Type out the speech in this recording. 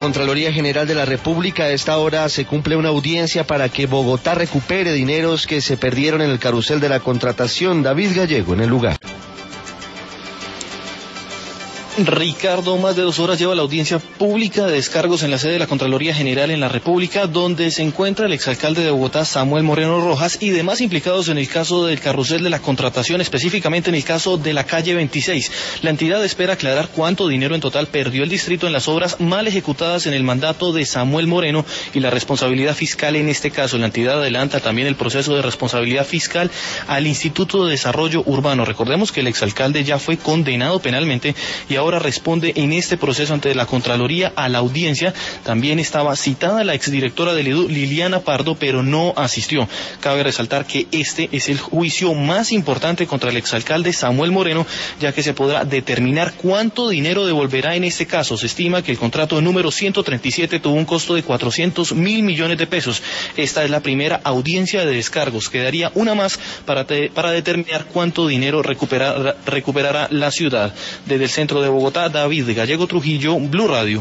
Contraloría General de la República, a esta hora se cumple una audiencia para que Bogotá recupere dineros que se perdieron en el carrusel de la contratación. David Gallego en el lugar. Ricardo, más de 2 horas lleva la audiencia pública de descargos en la sede de la Contraloría General en la República, donde se encuentra el exalcalde de Bogotá, Samuel Moreno Rojas, y demás implicados en el caso del carrusel de la contratación, específicamente en el caso de la calle 26. La entidad espera aclarar cuánto dinero en total perdió el distrito en las obras mal ejecutadas en el mandato de Samuel Moreno y la responsabilidad fiscal en este caso. La entidad adelanta también el proceso de responsabilidad fiscal al Instituto de Desarrollo Urbano. Recordemos que el exalcalde ya fue condenado penalmente y ahora responde en este proceso ante la Contraloría a la audiencia. También estaba citada la exdirectora del EDU, Liliana Pardo, pero no asistió. Cabe resaltar que este es el juicio más importante contra el exalcalde Samuel Moreno, ya que se podrá determinar cuánto dinero devolverá en este caso. Se estima que el contrato número 137 tuvo un costo de 400.000 millones de pesos. Esta es la primera audiencia de descargos. Quedaría una más para determinar cuánto dinero recuperará la ciudad. Desde el centro de Bogotá, David Gallego Trujillo, Blue Radio.